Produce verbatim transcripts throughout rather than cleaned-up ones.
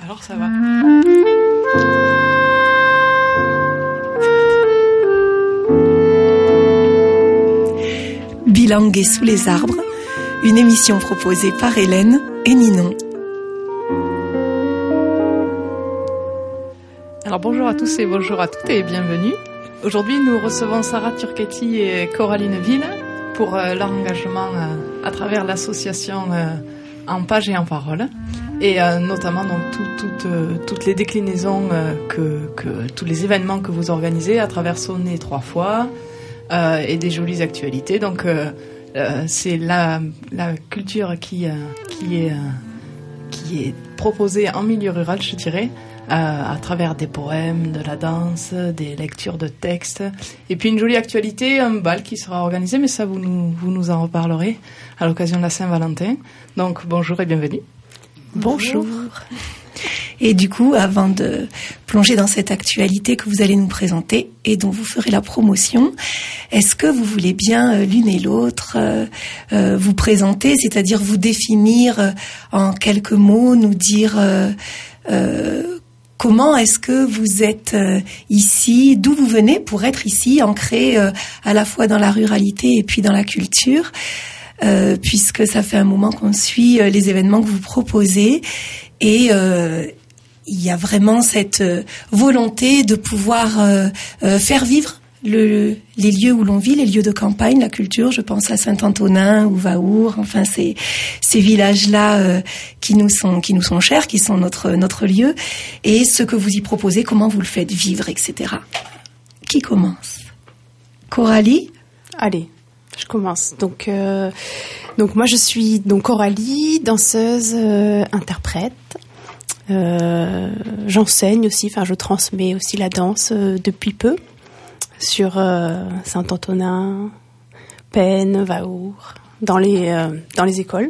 Alors ça va. Bilingue et sous les arbres, une émission proposée par Hélène et Ninon. Alors bonjour à tous et bonjour à toutes et bienvenue. Aujourd'hui nous recevons Sarah Turchetti et Coraline Ville pour euh, leur engagement euh, à travers l'association euh, En Page et en Parole. Et euh, notamment donc tout, tout, euh, toutes les déclinaisons euh, que, que tous les événements que vous organisez à travers Sonner trois fois euh, et des jolies actualités. Donc euh, euh, c'est la, la culture qui, euh, qui, est, euh, qui est proposée en milieu rural, je dirais, euh, à travers des poèmes, de la danse, des lectures de textes, et puis une jolie actualité, un bal qui sera organisé, mais ça vous nous, vous nous en reparlerez à l'occasion de la Saint-Valentin. Donc bonjour et bienvenue. Bonjour. Et du coup, avant de plonger dans cette actualité que vous allez nous présenter et dont vous ferez la promotion, est-ce que vous voulez bien euh, l'une et l'autre euh, euh, vous présenter, c'est-à-dire vous définir euh, en quelques mots, nous dire euh, euh, comment est-ce que vous êtes euh, ici, d'où vous venez pour être ici, ancré euh, à la fois dans la ruralité et puis dans la culture. Euh, puisque ça fait un moment qu'on suit euh, les événements que vous proposez et euh, il y a vraiment cette euh, volonté de pouvoir euh, euh, faire vivre le, les lieux où l'on vit, les lieux de campagne, la culture. Je pense à Saint-Antonin ou Vaour, enfin ces, ces villages-là euh, qui nous sont qui nous sont chers, qui sont notre notre lieu, et ce que vous y proposez, comment vous le faites vivre, et cetera. Qui commence? Coralie? Allez. Je commence. Donc, euh, donc moi je suis donc Coralie, danseuse, euh, interprète. Euh, j'enseigne aussi, enfin je transmets aussi la danse euh, depuis peu sur euh, Saint-Antonin, Pennes, Vaour, dans les euh, dans les écoles.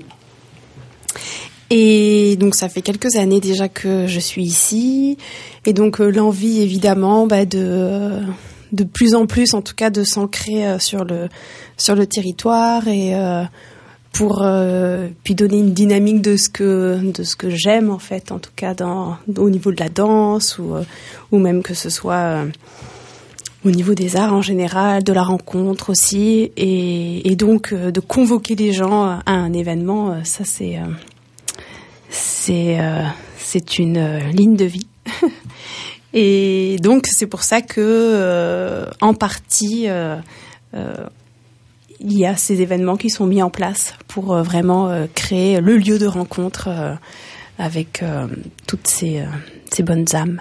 Et donc ça fait quelques années déjà que je suis ici, et donc euh, l'envie évidemment bah, de euh, de plus en plus, en tout cas, de s'ancrer euh, sur le sur le territoire et euh, pour euh, puis donner une dynamique de ce que de ce que j'aime en fait, en tout cas dans au niveau de la danse ou euh, ou même que ce soit euh, au niveau des arts en général, de la rencontre aussi, et, et donc euh, de convoquer les gens à un événement, euh, ça c'est euh, c'est euh, c'est une euh, ligne de vie. Et donc c'est pour ça que euh, en partie euh, euh, il y a ces événements qui sont mis en place pour euh, vraiment euh, créer le lieu de rencontre euh, avec euh, toutes ces, euh, ces bonnes âmes.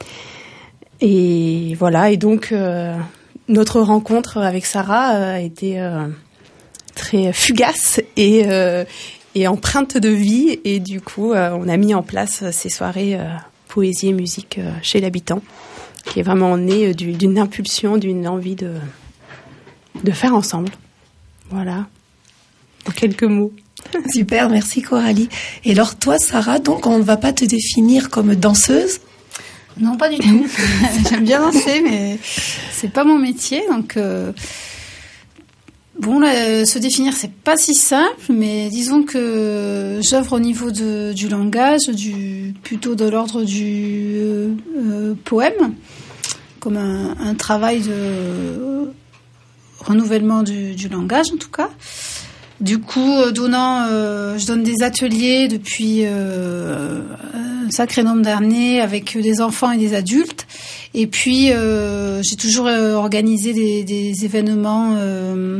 Et voilà, et donc euh, notre rencontre avec Sarah euh, a été euh, très fugace et, euh, et empreinte de vie, et du coup euh, on a mis en place ces soirées euh, poésie et musique euh, chez l'habitant, qui est vraiment né euh, du, d'une impulsion, d'une envie de, de faire ensemble. Voilà, en quelques mots. Super, merci Coralie. Et alors toi, Sarah, donc on ne va pas te définir comme danseuse? Non, pas du tout. J'aime bien danser, mais c'est pas mon métier, donc... Euh... Bon, là, se définir, c'est pas si simple, mais disons que j'œuvre au niveau de, du langage, du, plutôt de l'ordre du euh, euh, poème, comme un, un travail de renouvellement du, du langage, en tout cas. Du coup, donnant, euh, je donne des ateliers depuis euh, un sacré nombre d'années avec des enfants et des adultes. Et puis, euh, j'ai toujours organisé des, des événements... Euh,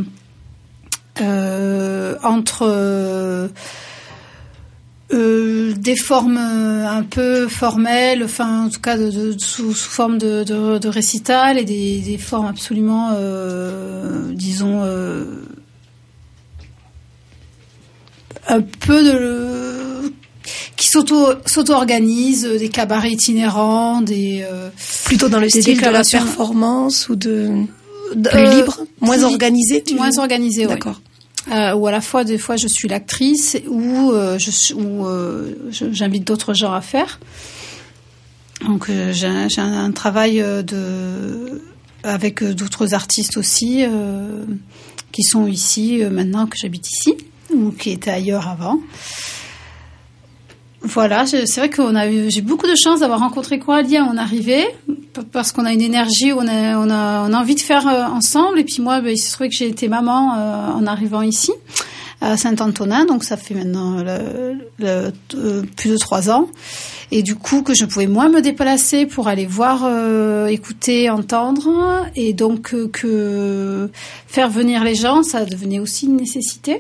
Euh, entre euh, euh, des formes un peu formelles, enfin en tout cas de, de, sous, sous forme de, de, de récital, et des, des formes absolument, euh, disons, euh, un peu de qui s'auto s'auto-organisent, des cabarets itinérants, des euh, plutôt dans le style de la performance ou de plus euh, libre, moins organisé, tu moins organisé, d'accord. Ouais. Euh, ou à la fois, des fois, je suis l'actrice, ou euh, je, ou euh, je, j'invite d'autres gens à faire. Donc, euh, j'ai, j'ai un travail de avec d'autres artistes aussi euh, qui sont ici euh, maintenant que j'habite ici, ou qui étaient ailleurs avant. Voilà, c'est vrai qu'on a eu, j'ai beaucoup de chance d'avoir rencontré Coralie à mon arrivée, parce qu'on a une énergie, on a, on a, on a envie de faire ensemble. Et puis moi, ben, il se trouve que j'ai été maman euh, en arrivant ici à Saint-Antonin, donc ça fait maintenant le, le, euh, plus de trois ans. Et du coup, que je pouvais moins me déplacer pour aller voir, euh, écouter, entendre, et donc euh, que faire venir les gens, ça devenait aussi une nécessité.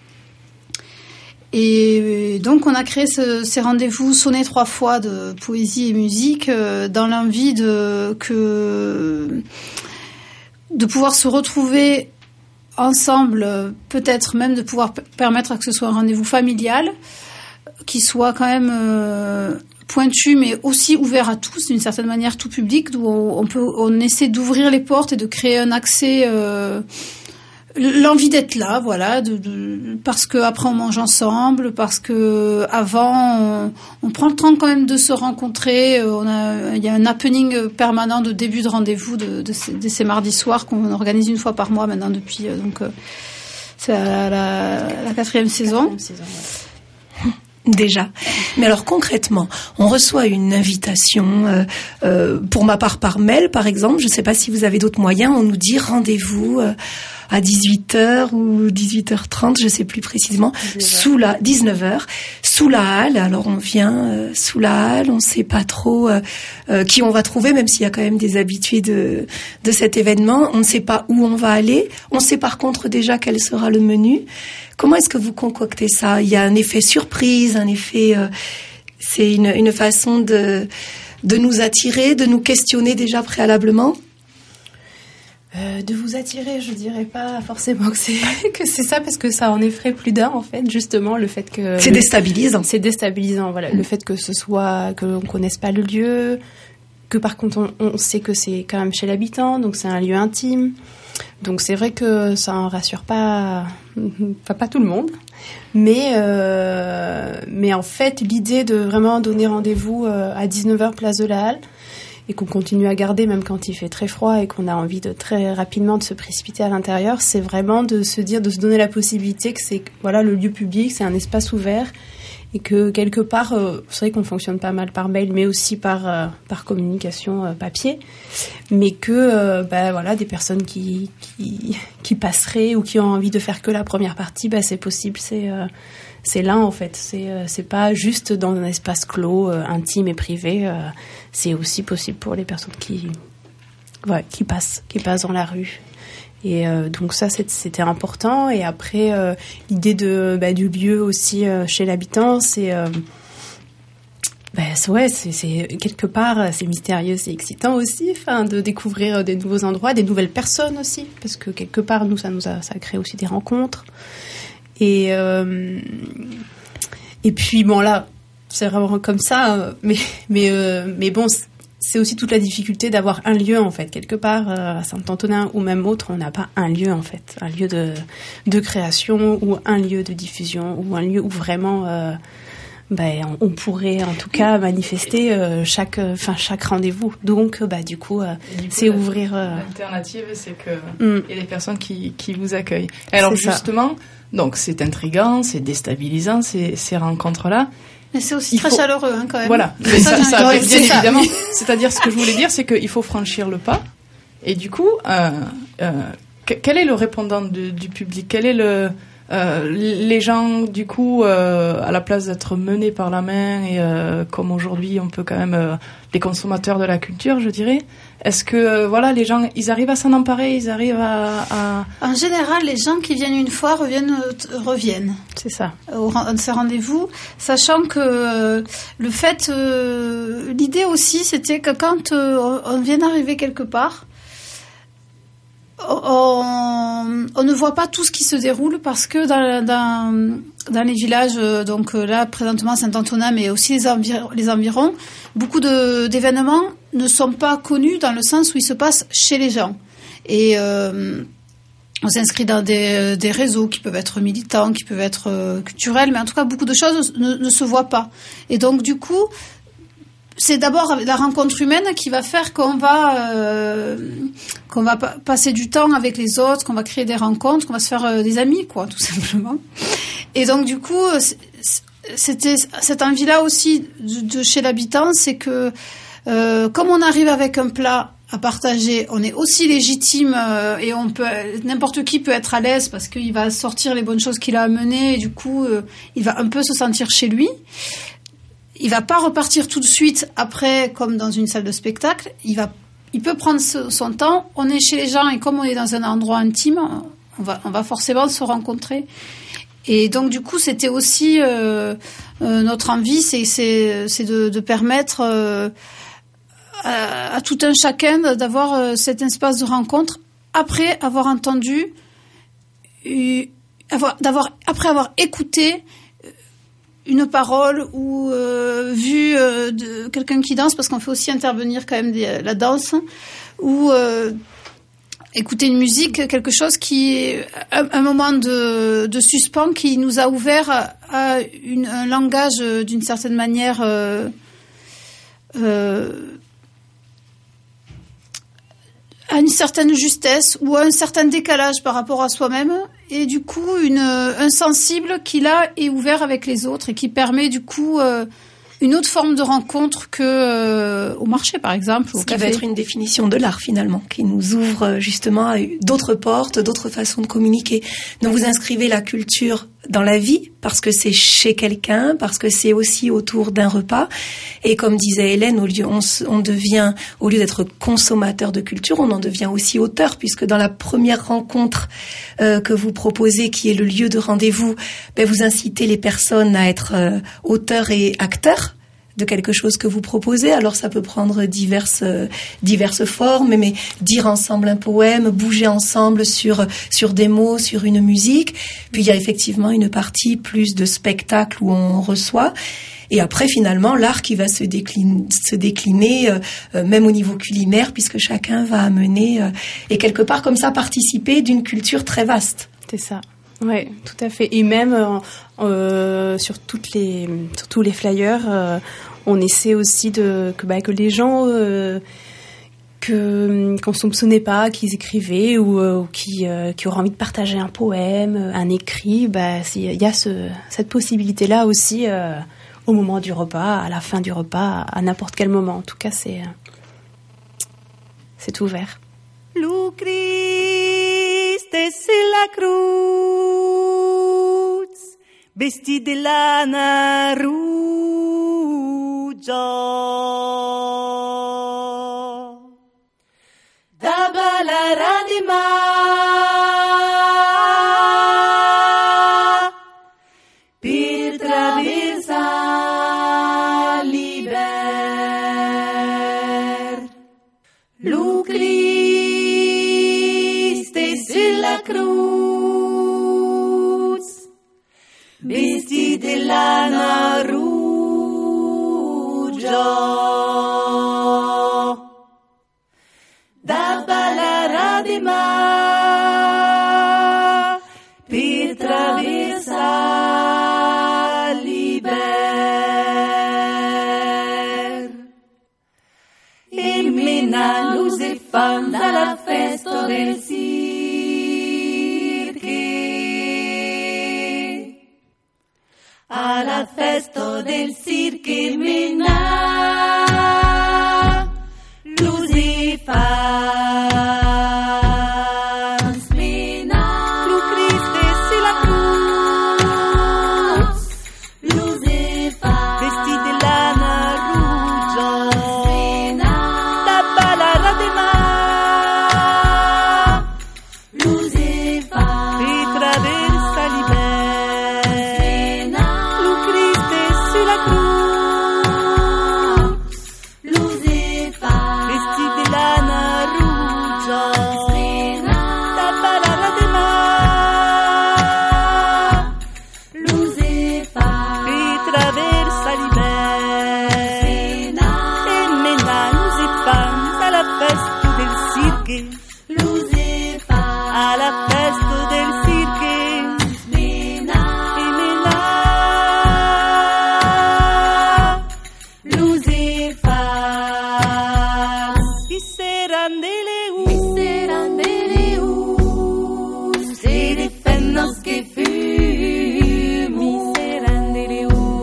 Et donc, on a créé ce, ces rendez-vous sonnés trois fois de poésie et musique euh, dans l'envie de que de pouvoir se retrouver ensemble, peut-être même de pouvoir p- permettre que ce soit un rendez-vous familial, qui soit quand même euh, pointu, mais aussi ouvert à tous, d'une certaine manière, tout public, d'où on, on peut, on essaie d'ouvrir les portes et de créer un accès. Euh, L'envie d'être là, voilà, de, de, parce que après on mange ensemble, parce que avant on, on prend le temps quand même de se rencontrer. On a, il y a un happening permanent de début de rendez-vous de, de, ces, de ces mardis soirs qu'on organise une fois par mois maintenant depuis donc c'est la, la, la quatrième saison. Quatrième saison ouais. Déjà. Mais alors concrètement, on reçoit une invitation, euh, euh, pour ma part par mail par exemple, je ne sais pas si vous avez d'autres moyens, on nous dit rendez-vous euh, à dix-huit heures ou dix-huit heures trente, je ne sais plus précisément, sous la dix-neuf heures, sous la halle. Alors on vient euh, sous la halle, on ne sait pas trop euh, euh, qui on va trouver, même s'il y a quand même des habitués de, de cet événement. On ne sait pas où on va aller, on sait par contre déjà quel sera le menu. Comment est-ce que vous concoctez ça? Il y a un effet surprise, un effet... Euh, c'est une, une façon de, de nous attirer, de nous questionner déjà préalablement. Euh, de vous attirer, je dirais pas forcément que c'est que c'est ça, parce que ça en effraie plus d'un, en fait, justement, le fait que... C'est déstabilisant. C'est déstabilisant, voilà. Mmh. Le fait que ce soit... que l'on connaisse pas le lieu, que par contre on, on sait que c'est quand même chez l'habitant, donc c'est un lieu intime. Donc c'est vrai que ça en rassure pas, enfin pas tout le monde, mais euh, mais en fait l'idée de vraiment donner rendez-vous à dix-neuf heures place de la Halle et qu'on continue à garder même quand il fait très froid et qu'on a envie de très rapidement de se précipiter à l'intérieur, c'est vraiment de se dire, de se donner la possibilité que c'est voilà le lieu public, c'est un espace ouvert. Et que quelque part, euh, c'est vrai qu'on fonctionne pas mal par mail, mais aussi par euh, par communication euh, papier, mais que euh, bah voilà, des personnes qui qui qui passeraient ou qui ont envie de faire que la première partie, bah c'est possible, c'est euh, c'est là en fait, c'est euh, c'est pas juste dans un espace clos, euh, intime et privé, euh, c'est aussi possible pour les personnes qui ouais qui passent qui passent dans la rue. Et euh, donc ça c'était important. Et après euh, l'idée de bah, du lieu aussi euh, chez l'habitant, c'est euh, bah, c'est, ouais c'est, c'est quelque part c'est mystérieux, c'est excitant aussi, enfin de découvrir des nouveaux endroits, des nouvelles personnes aussi, parce que quelque part nous ça nous a ça a créé aussi des rencontres. Et euh, et puis bon là c'est vraiment comme ça, mais mais euh, mais bon. C'est aussi toute la difficulté d'avoir un lieu, en fait. Quelque part, euh, à Saint-Antonin ou même autre, on n'a pas un lieu, en fait. Un lieu de, de création ou un lieu de diffusion ou un lieu où vraiment euh, ben, on, on pourrait, en tout cas, manifester euh, chaque, enfin, chaque rendez-vous. Donc, bah, du coup, euh, du coup c'est la, ouvrir... Euh... L'alternative, c'est qu'il mm. y a des personnes qui, qui vous accueillent. Et alors, c'est justement, ça. Donc, c'est intriguant, c'est déstabilisant, ces, ces rencontres-là. Mais c'est aussi il très faut... chaleureux, hein, quand même. Voilà, mais ça, ça, ça bien c'est évidemment. Ça. C'est-à-dire, ce que je voulais dire, c'est qu'il faut franchir le pas. Et du coup, euh, euh, quel est le répondant de, du public? Quel est le... Euh, les gens, du coup, euh, à la place d'être menés par la main, et euh, comme aujourd'hui, on peut quand même... Euh, les consommateurs de la culture, je dirais. Est-ce que, euh, voilà, les gens, ils arrivent à s'en emparer, ils arrivent à, à... En général, les gens qui viennent une fois reviennent, euh, reviennent. C'est ça. Au de ces rendez-vous, sachant que euh, le fait... Euh, l'idée aussi, c'était que quand euh, on vient d'arriver quelque part, on, on ne voit pas tout ce qui se déroule parce que dans, dans, dans les villages, donc là présentement Saint-Antonin, mais aussi les, envir- les environs, beaucoup de, d'événements ne sont pas connus dans le sens où ils se passent chez les gens. Et euh, on s'inscrit dans des, des réseaux qui peuvent être militants, qui peuvent être euh, culturels, mais en tout cas beaucoup de choses ne, ne se voient pas. Et donc du coup, c'est d'abord la rencontre humaine qui va faire qu'on va euh, qu'on va pa- passer du temps avec les autres, qu'on va créer des rencontres, qu'on va se faire euh, des amis, quoi, tout simplement. Et donc du coup, c'est, c'était cette envie-là aussi de, de chez l'habitant, c'est que euh, comme on arrive avec un plat à partager, on est aussi légitime euh, et on peut, n'importe qui peut être à l'aise parce qu'il va sortir les bonnes choses qu'il a amenées et du coup, euh, il va un peu se sentir chez lui. Il va pas repartir tout de suite après comme dans une salle de spectacle. Il va, il peut prendre son temps. On est chez les gens et comme on est dans un endroit intime, on va, on va forcément se rencontrer. Et donc du coup, c'était aussi euh, euh, notre envie, c'est, c'est, c'est de, de permettre euh, à, à tout un chacun d'avoir euh, cet espace de rencontre après avoir entendu, euh, avoir, d'avoir après avoir écouté une parole ou euh, vu euh, de quelqu'un qui danse, parce qu'on fait aussi intervenir quand même des, la danse, ou euh, écouter une musique, quelque chose qui, un, un moment de, de suspens qui nous a ouvert à, à une, un langage euh, d'une certaine manière euh, euh, à une certaine justesse ou à un certain décalage par rapport à soi-même, et du coup une, un sensible qui là est ouvert avec les autres et qui permet du coup euh, une autre forme de rencontre que euh, au marché par exemple. Ce qui va être une définition de l'art finalement, qui nous ouvre justement à d'autres portes, d'autres façons de communiquer. Donc vous inscrivez la culture dans la vie parce que c'est chez quelqu'un, parce que c'est aussi autour d'un repas. Et comme disait Hélène, au lieu, on, on devient, au lieu d'être consommateur de culture, on en devient aussi auteur, puisque dans la première rencontre euh, que vous proposez, qui est le lieu de rendez-vous, ben vous incitez les personnes à être euh, auteurs et acteurs de quelque chose que vous proposez. Alors ça peut prendre diverses euh, diverses formes, mais dire ensemble un poème, bouger ensemble sur sur des mots, sur une musique. Puis il y a effectivement une partie plus de spectacle où on reçoit. Et après, finalement, l'art qui va se décliner, se décliner euh, euh, même au niveau culinaire, puisque chacun va amener euh, et quelque part comme ça participer d'une culture très vaste. C'est ça. Ouais, tout à fait. Et même euh, euh, sur toutes les, sur tous les flyers, euh, on essaie aussi de que, bah, que les gens euh, que qu'on soupçonnait pas qu'ils écrivaient ou, euh, ou qui euh, qui auraient envie de partager un poème, un écrit, bah il y a ce cette possibilité là aussi euh, au moment du repas, à la fin du repas, à n'importe quel moment. En tout cas, c'est c'est ouvert. Lu Christe en la cruz, vestito de lana rugia, dava la radima, per traversar liber. Lu Christe en la cruz, vestito de lana rugia, dava la radima, per traversar liber. E mena luz e fan dalla festa del cirque, alla festa del cirque mena luz e fan mena Lu Christe si la cruz, luz e fan vestiti de lana rugia, mena da balada de mar, luz e fan e traversa liber, mena Lu Christe si la cruz, luz e fan vestiti de lana rugia, mena da balada de mar, luz e fan e traversa liber, mena e mena luz e fan alla festa del cirque, luz e fan alla festa del cirque, mena e mena luz e fan y serán de Leus, serán de Leus, se defennos que fumo, serán de Leus,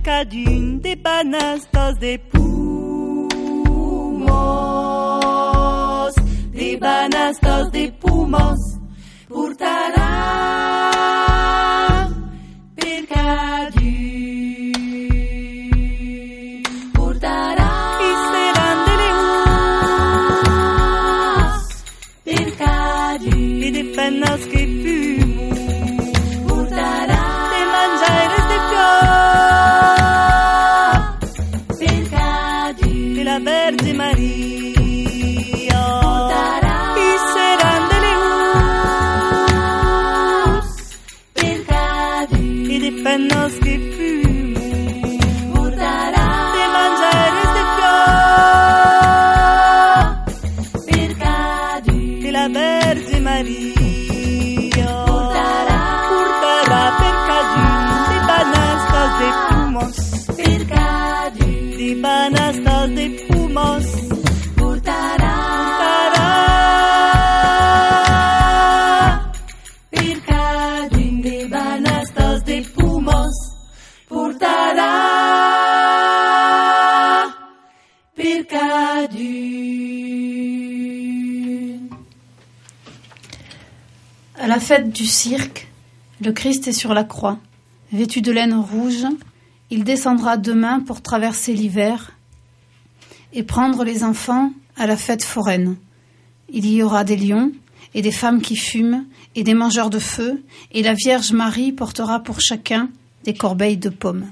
percadun de banastas de pumos, de banastas de pumos, portarà percadun, portarà i seran de leus, percadun, i de penas que fumo, portarà de mangiaires de fior, percadun, de la Verge Maria, portarà i seran de leus, percadun, i de penas que fumo, portarà de mangiaires de fior, percadun, de la Verge Maria, portarà, portarà percadun de banastas de pumos, percadun, de banastas de pumos, portarà, portarà percadun de banastas de pumos, portarà percadun. À la fête du cirque, le Christ est sur la croix. Vêtu de laine rouge, il descendra demain pour traverser l'hiver et prendre les enfants à la fête foraine. Il y aura des lions et des femmes qui fument et des mangeurs de feu, et la Vierge Marie portera pour chacun des corbeilles de pommes.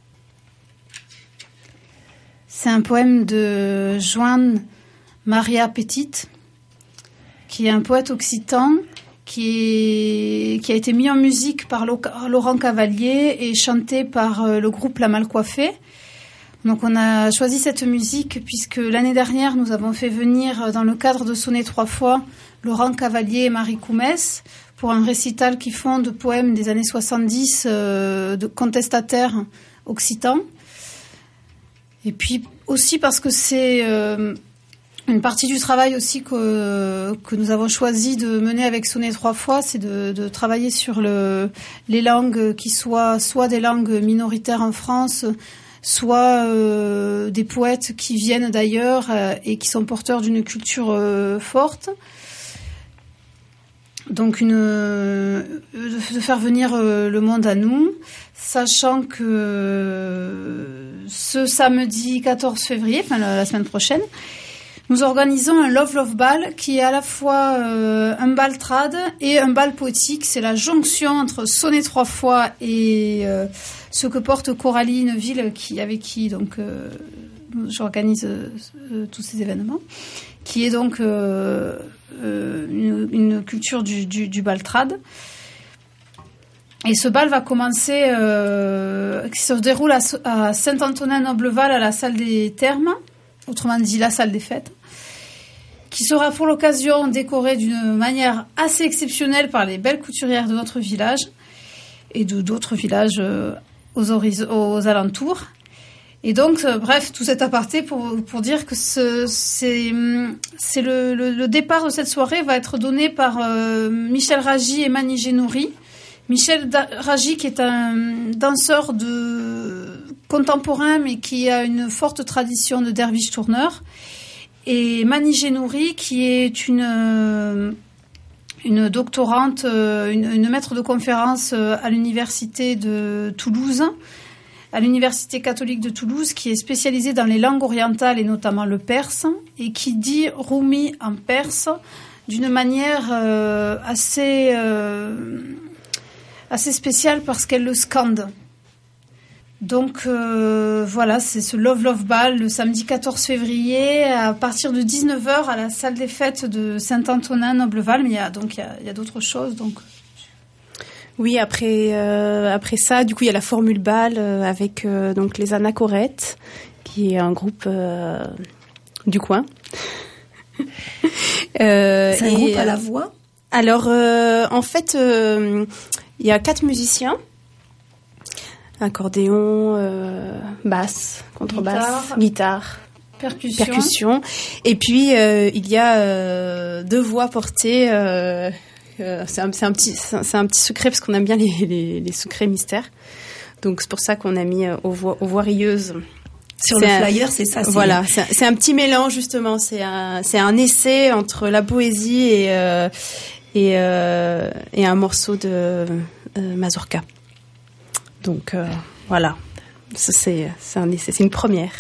C'est un poème de Joan Maria Petit, qui est un poète occitan qui, est, qui a été mis en musique par Laurent Cavalier et chanté par le groupe La Malcoiffée. Donc on a choisi cette musique puisque l'année dernière, nous avons fait venir dans le cadre de Sonner trois fois Laurent Cavalier et Marie Coumès pour un récital qu'ils font de poèmes des années soixante-dix euh, de contestataires occitans. Et puis aussi parce que c'est euh, une partie du travail aussi que, que nous avons choisi de mener avec Sonner trois fois, c'est de, de travailler sur le, les langues qui soient soit des langues minoritaires en France, soit euh, des poètes qui viennent d'ailleurs euh, et qui sont porteurs d'une culture euh, forte. Donc une, euh, de faire venir euh, le monde à nous, sachant que euh, ce samedi quatorze février, enfin la, la semaine prochaine, nous organisons un Love Love Ball qui est à la fois euh, un bal trad et un bal poétique. C'est la jonction entre Sonner trois fois et euh, ce que porte Coralie Neuville, qui, avec qui donc euh, j'organise euh, tous ces événements, qui est donc euh, euh, une, une culture du, du, du bal trad. Et ce bal va commencer, euh, qui se déroule à, à Saint-Antonin-Nobleval, à la salle des Thermes, autrement dit la salle des fêtes, qui sera pour l'occasion décorée d'une manière assez exceptionnelle par les belles couturières de notre village et de d'autres villages euh, aux, horiz- aux alentours. Et donc, euh, bref, tout cet aparté pour, pour dire que ce, c'est, c'est le, le, le départ de cette soirée va être donné par euh, Michel Ragy et Mani Génouri. Michel Ragy, qui est un danseur de contemporain, mais qui a une forte tradition de derviche tourneur. Et Mani Génouri, qui est une, une doctorante, une, une maître de conférence à l'université de Toulouse, à l'université catholique de Toulouse, qui est spécialisée dans les langues orientales et notamment le perse, et qui dit Rumi en perse d'une manière euh, assez... Euh, assez spéciale parce qu'elle le scande. Donc euh, voilà, c'est ce Love Love Ball le samedi quatorze février à partir de dix-neuf heures à la salle des fêtes de Saint-Antonin-Nobleval. Mais il y a, donc il y a, il y a d'autres choses. Donc. Oui, après, euh, après ça, du coup, il y a la Formule Ball euh, avec euh, donc les Anachorettes, qui est un groupe euh, du coin. euh, c'est un et, groupe à la voix. Alors, euh, en fait... Euh, il y a quatre musiciens, accordéon, euh, basse, contrebasse, guitare, guitare percussion. percussion. Et puis, euh, il y a euh, deux voix portées. Euh, euh, c'est, un, c'est, un petit, c'est, un, c'est un petit secret, parce qu'on aime bien les, les, les secrets mystères. Donc c'est pour ça qu'on a mis aux, vo- aux voix rieuses. Sur c'est le flyer, un, c'est ça. C'est... Voilà, c'est un, c'est un petit mélange justement. C'est un, c'est un essai entre la poésie et euh, et, euh, et un morceau de euh, mazurka. Donc euh, voilà, ça, c'est c'est un essai, c'est une première.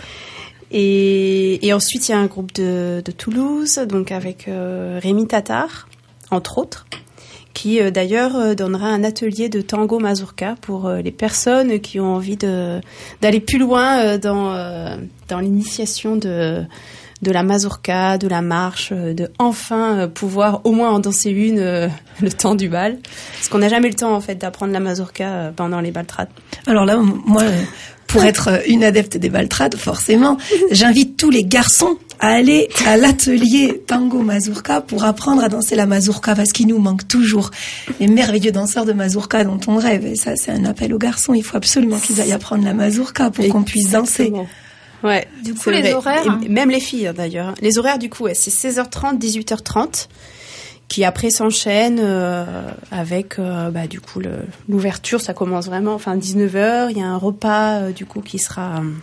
Et, et ensuite il y a un groupe de, de Toulouse, donc avec euh, Rémi Tatar, entre autres, qui euh, d'ailleurs euh, donnera un atelier de tango mazurka pour euh, les personnes qui ont envie de d'aller plus loin euh, dans euh, dans l'initiation de de la mazurka, de la marche, euh, de enfin euh, pouvoir au moins en danser une euh, le temps du bal, parce qu'on n'a jamais le temps en fait d'apprendre la mazurka euh, pendant les baltrades. Alors là, moi, pour être une adepte des baltrades, forcément, j'invite tous les garçons à aller à l'atelier tango mazurka pour apprendre à danser la mazurka, parce qu'il nous manque toujours les merveilleux danseurs de mazurka dont on rêve. Et ça, c'est un appel aux garçons. Il faut absolument qu'ils aillent apprendre la mazurka pour qu'on puisse danser. Ouais. Du coup, les vrai. horaires. Et même les filles, d'ailleurs. Les horaires, du coup, ouais, c'est seize heures trente, dix-huit heures trente, qui après s'enchaînent euh, avec, euh, bah, du coup, le, l'ouverture. Ça commence vraiment, enfin, dix-neuf heures. Il y a un repas, euh, du coup, qui sera. Euh,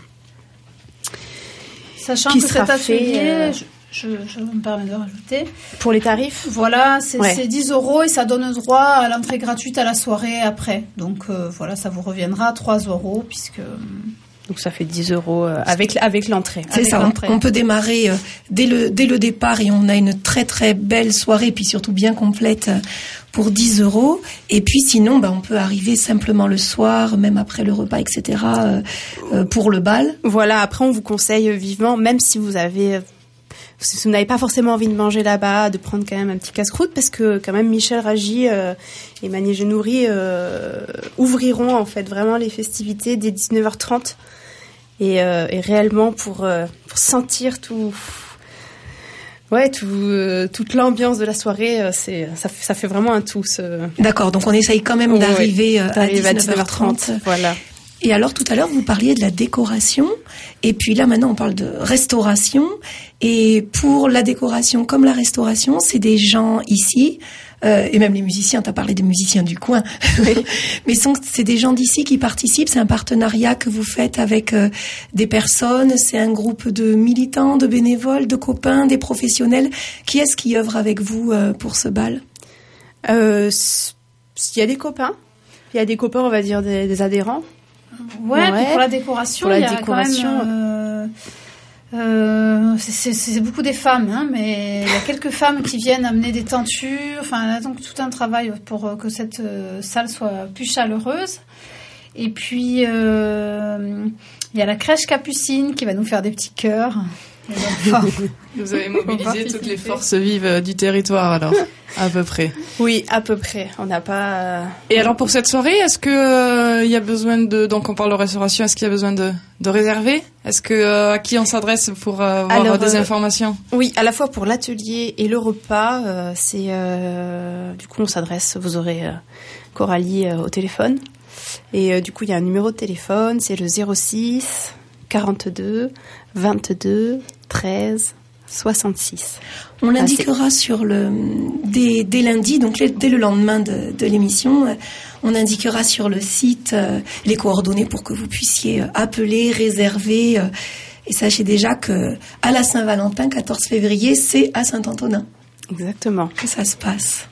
Sachant qui que sera cet atelier, fait, euh, je, je, je me permets de rajouter. Pour les tarifs. Voilà, c'est, ouais. c'est dix euros et ça donne droit à l'entrée gratuite à la soirée après. Donc euh, voilà, ça vous reviendra à trois euros puisque. Donc ça fait dix euros euh, avec avec l'entrée. C'est avec ça. L'entrée. On, on peut démarrer euh, dès le dès le départ et on a une très très belle soirée, puis surtout bien complète euh, pour dix euros. Et puis sinon, bah on peut arriver simplement le soir, même après le repas, et cetera. Euh, euh, pour le bal. Voilà. Après, on vous conseille vivement, même si vous avez si vous n'avez pas forcément envie de manger là-bas, de prendre quand même un petit casse-croûte, parce que quand même Michel Ragy euh, et Mani Genouri euh, ouvriront en fait vraiment les festivités dès dix-neuf heures trente. Et, euh, et réellement pour, euh, pour sentir tout, ouais, tout, euh, toute l'ambiance de la soirée, euh, c'est, ça, ça fait vraiment un tout. Ce... D'accord, donc on essaye quand même d'arriver, ouais, à dix-neuf heures trente. Voilà. Et alors tout à l'heure vous parliez de la décoration, et puis là maintenant on parle de restauration. Et pour la décoration comme la restauration, c'est des gens ici. Euh, et même les musiciens, tu as parlé des musiciens du coin, oui. Mais sont, c'est des gens d'ici qui participent, c'est un partenariat que vous faites avec euh, des personnes, c'est un groupe de militants, de bénévoles, de copains, des professionnels. Qui est-ce qui œuvre avec vous euh, pour ce bal ? euh, Il y a des copains, il y a des copains, on va dire des, des adhérents. Ouais, ouais. Pour la décoration, pour la il y a décoration, quand même... Euh... Euh, c'est, c'est, c'est beaucoup des femmes, hein, mais il y a quelques femmes qui viennent amener des tentures. Enfin, là, donc tout un travail pour que cette euh, salle soit plus chaleureuse. Et puis euh, il y a la crèche Capucine qui va nous faire des petits cœurs. Vous avez mobilisé toutes les forces vives du territoire, alors, à peu près. Oui, à peu près. On n'a pas. Et alors pour cette soirée, est-ce que euh, il y a besoin de, donc on parle de restauration, est-ce qu'il y a besoin de, de réserver ? Est-ce que euh, à qui on s'adresse pour euh, avoir alors, des euh, informations ? Oui, à la fois pour l'atelier et le repas, euh, c'est euh, du coup on s'adresse. Vous aurez euh, Coralie euh, au téléphone, et euh, du coup il y a un numéro de téléphone, c'est le zéro six quarante-deux vingt-deux treize soixante-six. On l'indiquera ah, sur le dès, dès lundi, donc les, dès le lendemain de, de l'émission, on indiquera sur le site euh, les coordonnées pour que vous puissiez euh, appeler, réserver. Euh, et sachez déjà que à la Saint-Valentin, quatorze février, c'est à Saint-Antonin. Exactement. Que ça se passe.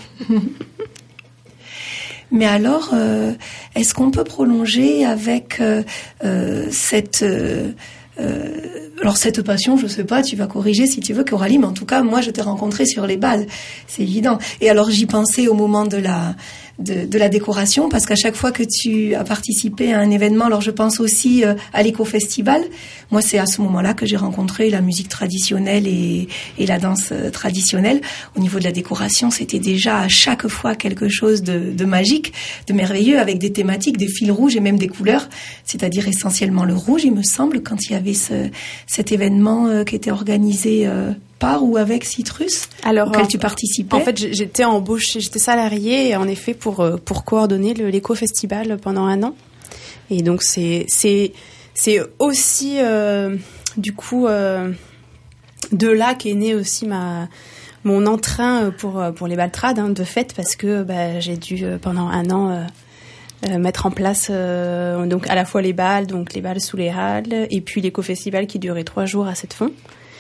Mais alors, euh, est-ce qu'on peut prolonger avec euh, euh, cette euh, euh, alors cette passion, je sais pas, tu vas corriger si tu veux, Coralie, mais en tout cas, moi, je t'ai rencontrée sur les balles, c'est évident. Et alors, j'y pensais au moment de la de, de la décoration, parce qu'à chaque fois que tu as participé à un événement, alors je pense aussi euh, à l'éco-festival. Moi, c'est à ce moment-là que j'ai rencontré la musique traditionnelle et, et la danse euh, traditionnelle. Au niveau de la décoration, c'était déjà à chaque fois quelque chose de, de magique, de merveilleux, avec des thématiques, des fils rouges et même des couleurs, c'est-à-dire essentiellement le rouge, il me semble, quand il y avait ce, cet événement euh, qui était organisé euh, par ou avec Citrus, alors, auquel tu participais. En fait, j'étais embauchée, j'étais salariée, en effet, pour pour coordonner le, l'éco-festival pendant un an. Et donc, c'est c'est c'est aussi euh, du coup euh, de là qu'est né aussi ma mon entrain pour pour les baltrades, hein, de fait, parce que bah, j'ai dû pendant un an euh, euh, mettre en place euh, donc à la fois les bals, donc les bals sous les halles, et puis l'éco-festival qui durait trois jours à Sept-Fonds.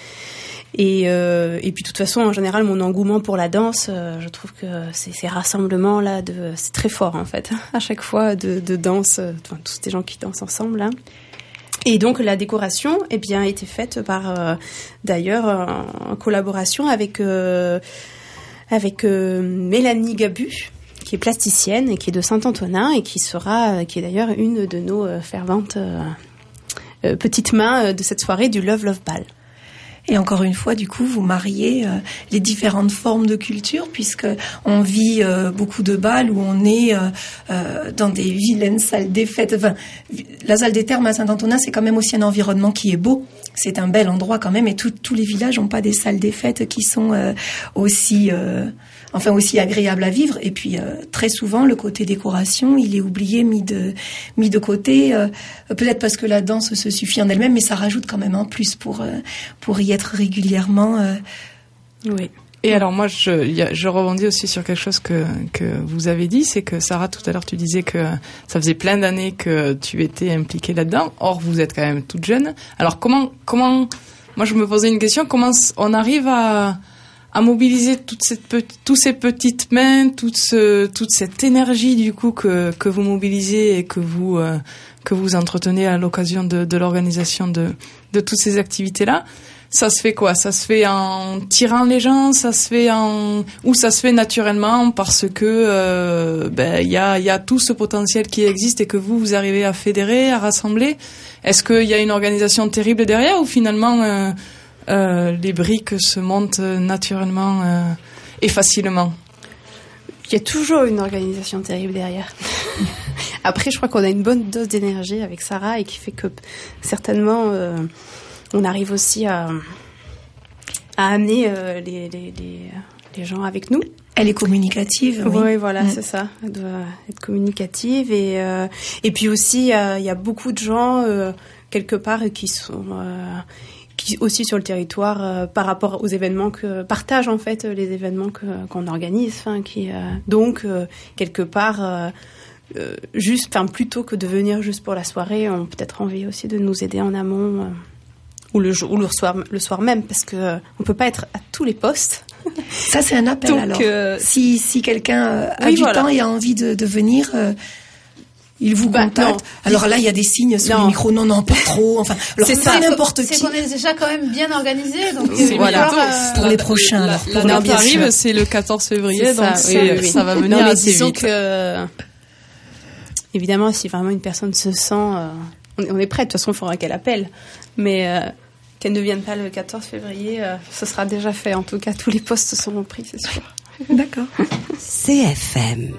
Et, euh, et puis de toute façon, en général, mon engouement pour la danse, euh, je trouve que ces, ces rassemblements là, de, c'est très fort en fait. À chaque fois de, de danse, euh, enfin, tous ces gens qui dansent ensemble. Là. Et donc la décoration, eh bien, a été faite par, euh, d'ailleurs, en, en collaboration avec euh, avec euh, Mélanie Gabu, qui est plasticienne et qui est de Saint-Antonin et qui sera, qui est d'ailleurs une de nos euh, ferventes euh, euh, petites mains euh, de cette soirée du Love Love Ball. Et encore une fois, du coup, vous mariez euh, les différentes formes de culture, puisque on vit euh, beaucoup de bals où on est euh, euh, dans des vilaines salles des fêtes. Enfin, la salle des Thermes à Saint-Antonin, c'est quand même aussi un environnement qui est beau. C'est un bel endroit quand même, et tout, tous les villages n'ont pas des salles des fêtes qui sont euh, aussi, euh, enfin aussi agréables à vivre. Et puis euh, très souvent, le côté décoration, il est oublié, mis de mis de côté. Euh, peut-être parce que la danse se suffit en elle-même, mais ça rajoute quand même un plus pour euh, pour y être régulièrement. Euh... Oui. Et alors moi, je, y a, je rebondis aussi sur quelque chose que, que vous avez dit, c'est que Sarah, tout à l'heure, tu disais que ça faisait plein d'années que tu étais impliquée là-dedans. Or, vous êtes quand même toute jeune. Alors comment, comment, moi je me posais une question, comment on arrive à, à mobiliser toute cette, tous ces petites mains, toute, ce, toute cette énergie du coup que, que vous mobilisez et que vous, euh, que vous entretenez à l'occasion de, de l'organisation de, de toutes ces activités-là. Ça se fait quoi? Ça se fait en tirant les gens, ça se fait en ou ça se fait naturellement parce que euh, ben il y a il y a tout ce potentiel qui existe et que vous vous arrivez à fédérer, à rassembler. Est-ce qu'il y a une organisation terrible derrière ou finalement euh, euh, les briques se montent naturellement euh, et facilement? Il y a toujours une organisation terrible derrière. Après, je crois qu'on a une bonne dose d'énergie avec Sarah et qui fait que certainement euh, on arrive aussi à, à amener euh, les, les, les, les gens avec nous. Elle est communicative. Oui, oui voilà, mmh. c'est ça. Elle doit être communicative. Et, euh, et puis aussi, il y a, y a beaucoup de gens, euh, quelque part, qui sont... Euh, qui aussi sur le territoire euh, par rapport aux événements que partagent en fait les événements que qu'on organise, enfin qui euh, donc euh, quelque part euh, euh, juste, enfin plutôt que de venir juste pour la soirée, ont peut-être envie aussi de nous aider en amont. Euh, ou le jour, ou le soir, le soir même, parce que euh, on peut pas être à tous les postes. Ça c'est un appel. Donc, alors. Euh, si si quelqu'un euh, a oui, du voilà. temps et a envie de, de venir. Euh, il vous bah, contacte. Non. Alors là, il y a des signes sur non. les micros. Non, non, pas trop. Enfin, alors, c'est ça, n'importe qui. C'est qu'on est déjà quand même bien organisé. Donc c'est voilà. bientôt, euh, pour les prochains. La, alors, la, pour la date arrive, sûr. c'est le quatorze février, c'est donc ça, c'est, oui, oui. ça va venir non, mais assez disons vite. Que, euh, évidemment, si vraiment une personne se sent, euh, on, on est prêt. De toute façon, il faudra qu'elle appelle. Mais euh, qu'elle ne vienne pas le quatorze février, euh, ce sera déjà fait. En tout cas, tous les postes seront pris, c'est sûr. D'accord. C F M.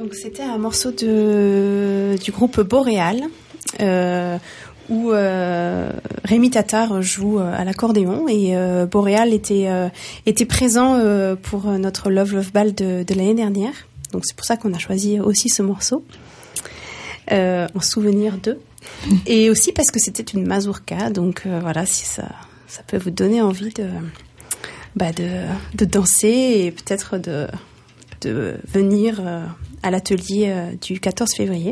Donc c'était un morceau de du groupe Boréal euh, où euh, Rémi Tatar joue à l'accordéon et euh, Boréal était euh, était présent euh, pour notre Love Love Ball de, de l'année dernière. Donc c'est pour ça qu'on a choisi aussi ce morceau euh, en souvenir d'eux et aussi parce que c'était une mazurka. Donc euh, voilà, si ça ça peut vous donner envie de bah de de danser et peut-être de de venir euh, à l'atelier euh, du quatorze février.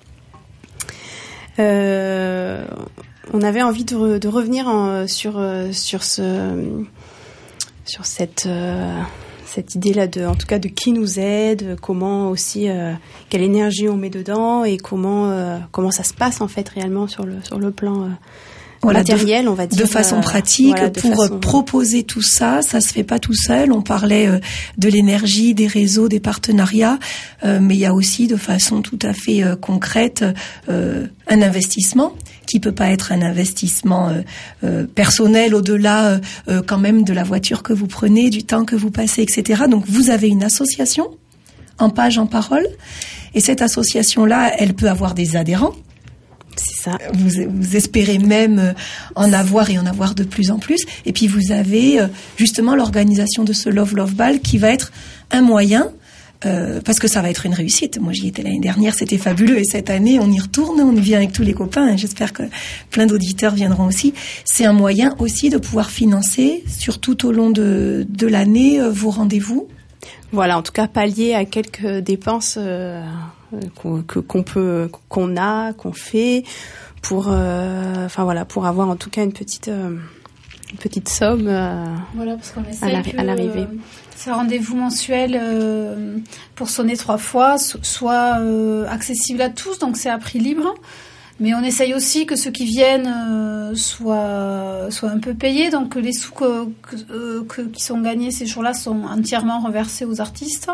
Euh, on avait envie de, re, de revenir en, sur euh, sur ce sur cette euh, cette idée là de en tout cas de qui nous aide, comment aussi euh, quelle énergie on met dedans et comment euh, comment ça se passe en fait réellement sur le sur le plan euh, Voilà, matériel, de, on va dire. De façon pratique, voilà, de pour façon... proposer tout ça, ça se fait pas tout seul. On parlait euh, de l'énergie, des réseaux, des partenariats, euh, mais il y a aussi de façon tout à fait euh, concrète euh, un investissement qui peut pas être un investissement euh, euh, personnel au-delà euh, quand même de la voiture que vous prenez, du temps que vous passez, et cetera. Donc vous avez une association en page, en parole, et cette association-là, elle peut avoir des adhérents. C'est ça. Vous, vous espérez même en avoir et en avoir de plus en plus. Et puis vous avez justement l'organisation de ce Love Love Ball qui va être un moyen, euh, parce que ça va être une réussite. Moi j'y étais l'année dernière, c'était fabuleux. Et cette année on y retourne, on y vient avec tous les copains. Et j'espère que plein d'auditeurs viendront aussi. C'est un moyen aussi de pouvoir financer, sur tout au long de, de l'année, vos rendez-vous. Voilà, en tout cas pallier à quelques dépenses euh, qu'on, que, qu'on peut, qu'on a, qu'on fait pour, euh, enfin voilà, pour avoir en tout cas une petite, euh, une petite somme. Euh, voilà, parce qu'on essaie à, la, que, à l'arrivée. Euh, c'est un rendez-vous mensuel euh, pour sonner trois fois, soit euh, accessible à tous, donc c'est à prix libre. Mais on essaye aussi que ceux qui viennent euh, soient, soient un peu payés, donc que les sous que, que, euh, que, qui sont gagnés ces jours-là sont entièrement reversés aux artistes.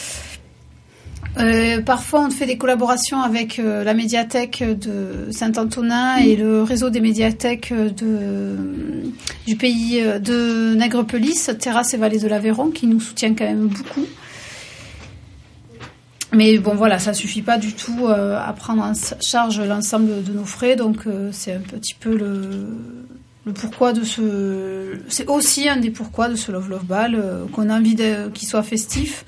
Euh, parfois, on fait des collaborations avec euh, la médiathèque de Saint-Antonin et le réseau des médiathèques de, du pays de Nègrepelisse, Terrasse et Vallée de l'Aveyron, qui nous soutient quand même beaucoup. Mais bon, voilà, ça suffit pas du tout euh, à prendre en charge l'ensemble de nos frais, donc euh, c'est un petit peu le, le pourquoi de ce... C'est aussi un des pourquoi de ce Love Love Ball, euh, qu'on a envie de, qu'il soit festif.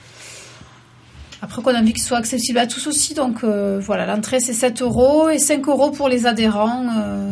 Après, qu'on a envie qu'il soit accessible à tous aussi, donc euh, voilà, l'entrée c'est sept euros et cinq euros pour les adhérents. Euh,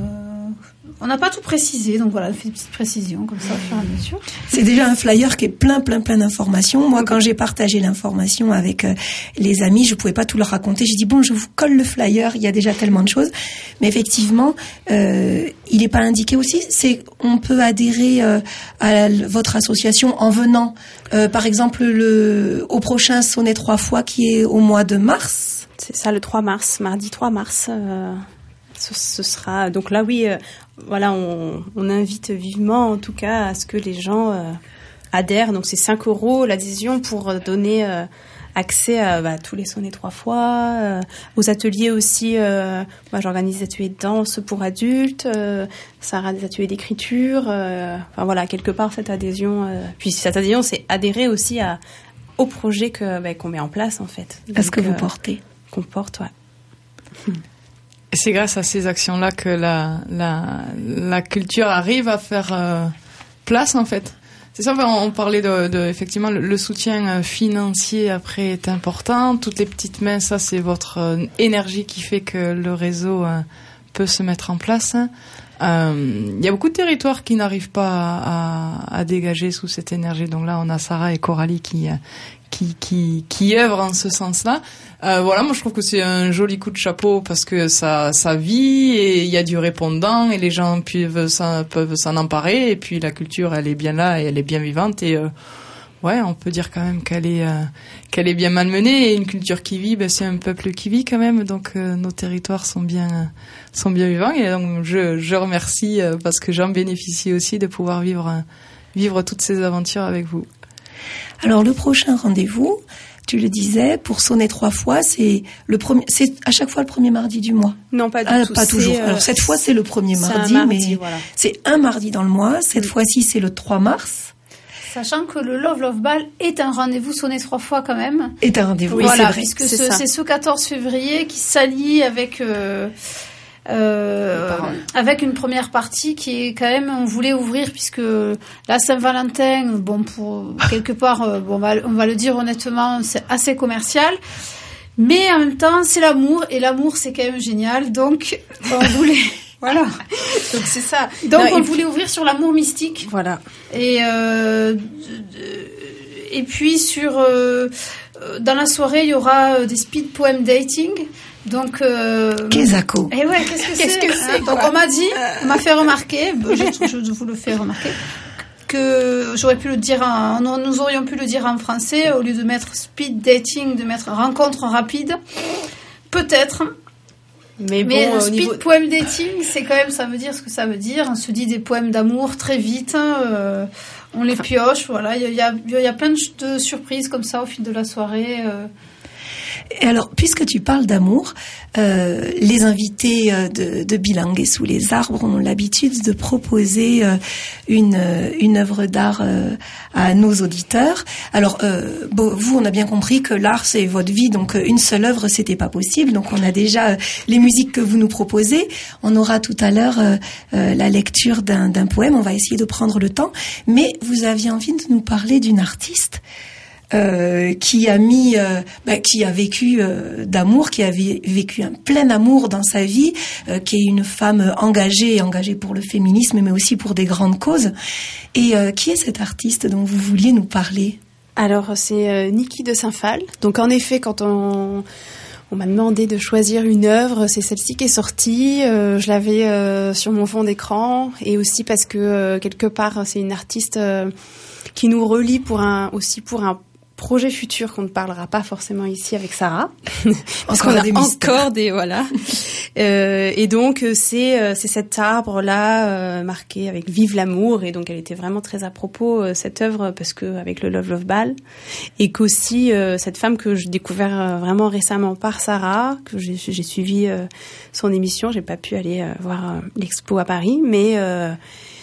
on n'a pas tout précisé, donc voilà, on fait des petites précisions comme ça au fur et à mesure. C'est déjà un flyer qui est plein, plein, plein d'informations. Moi, quand j'ai partagé l'information avec euh, les amis, je pouvais pas tout leur raconter. J'ai dit bon, je vous colle le flyer. Il y a déjà tellement de choses, mais effectivement, euh, il n'est pas indiqué aussi. C'est on peut adhérer euh, à votre association en venant, euh, par exemple, le au prochain Sonnet trois fois qui est au mois de mars. C'est ça, le trois mars, mardi trois mars. Euh... Ce, ce sera donc là oui euh, voilà on, on invite vivement en tout cas à ce que les gens euh, adhèrent, donc c'est cinq euros l'adhésion pour donner euh, accès à bah, tous les sonnets trois fois, euh, aux ateliers aussi. euh, moi j'organise des ateliers de danse pour adultes, euh, Sarah des ateliers d'écriture, euh, enfin voilà, quelque part cette adhésion euh, puis cette adhésion c'est adhérer aussi à, au projet que, bah, qu'on met en place en fait. À ce que vous euh, portez qu'on porte, ouais. Et c'est grâce à ces actions-là que la, la, la culture arrive à faire euh, place, en fait. C'est ça, on parlait de, de effectivement, le, le soutien financier après est important. Toutes les petites mains, ça, c'est votre euh, énergie qui fait que le réseau euh, peut se mettre en place. Il euh, y a beaucoup de territoires qui n'arrivent pas à, à, à dégager sous cette énergie. Donc là, on a Sarah et Coralie qui... qui qui qui œuvrent en ce sens-là. Euh, voilà, moi je trouve que c'est un joli coup de chapeau parce que ça ça vit et il y a du répondant et les gens peuvent s'en, peuvent s'en emparer et puis la culture elle est bien là et elle est bien vivante et euh, ouais, on peut dire quand même qu'elle est euh, qu'elle est bien malmenée et une culture qui vit, ben c'est un peuple qui vit quand même, donc euh, nos territoires sont bien sont bien vivants et donc je je remercie euh, parce que j'en bénéficie aussi de pouvoir vivre euh, vivre toutes ces aventures avec vous. Alors le prochain rendez-vous, tu le disais, pour sonner trois fois, c'est le premier, c'est à chaque fois le premier mardi du mois. Non, pas du ah, tout. Pas toujours. Euh, Alors cette fois, c'est le premier mardi, mardi, mais voilà. c'est un mardi dans le mois. Cette mmh. fois-ci, c'est le trois mars. Sachant que le Love Love Ball est un rendez-vous sonné trois fois quand même. Est un rendez-vous, oui, voilà, c'est vrai. Puisque c'est, ce, c'est ce quatorze février qui s'allie avec... Euh, Euh, avec une première partie qui est quand même, on voulait ouvrir puisque la Saint-Valentin, bon, pour quelque part, euh, bon, on va, on va le dire honnêtement, c'est assez commercial, mais en même temps, c'est l'amour et l'amour, c'est quand même génial, donc on voulait, voilà. Donc c'est ça. Donc non, on puis, voulait ouvrir sur l'amour mystique. Voilà. Et euh, et puis sur euh, dans la soirée, il y aura des speed poem dating. Donc, euh... Qu'est-ce Eh ouais, qu'est-ce que qu'est-ce c'est, que c'est hein. Donc, on m'a dit, on m'a fait remarquer, je, je vous le fais remarquer, que j'aurais pu le dire en, nous aurions pu le dire en français, au lieu de mettre speed dating, de mettre rencontre rapide. Peut-être. Mais, Mais bon, speed au niveau... poem dating, c'est quand même, ça veut dire ce que ça veut dire. On se dit des poèmes d'amour très vite, euh, on les pioche, voilà. Il y a, il y a plein de surprises comme ça au fil de la soirée, euh. Et alors, puisque tu parles d'amour, euh, les invités de, de Bilingue et sous les arbres ont l'habitude de proposer euh, une, une œuvre d'art euh, à nos auditeurs. Alors, euh, bon, vous, on a bien compris que l'art, c'est votre vie, donc une seule œuvre, c'était pas possible. Donc, on a déjà euh, les musiques que vous nous proposez. On aura tout à l'heure euh, euh, la lecture d'un, d'un poème. On va essayer de prendre le temps. Mais vous aviez envie de nous parler d'une artiste Euh, qui a mis, euh, bah, qui a vécu euh, d'amour, qui a vé- vécu un plein amour dans sa vie, euh, qui est une femme engagée, engagée pour le féminisme, mais aussi pour des grandes causes. Et euh, qui est cette artiste dont vous vouliez nous parler ? Alors, c'est euh, Niki de Saint-Phal. Donc, en effet, quand on... On m'a demandé de choisir une œuvre, c'est celle-ci qui est sortie. Euh, je l'avais euh, sur mon fond d'écran, et aussi parce que euh, quelque part, c'est une artiste euh, qui nous relie pour un aussi pour un projet futur qu'on ne parlera pas forcément ici avec Sarah, parce qu'on a des encore des voilà. euh, et donc c'est c'est cet arbre là euh, marqué avec Vive l'amour, et donc elle était vraiment très à propos euh, cette œuvre, parce que avec le Love Love Ball, et qu'aussi euh, cette femme que j'ai découvert euh, vraiment récemment par Sarah, que j'ai j'ai suivi euh, son émission, j'ai pas pu aller euh, voir euh, l'expo à Paris, mais euh,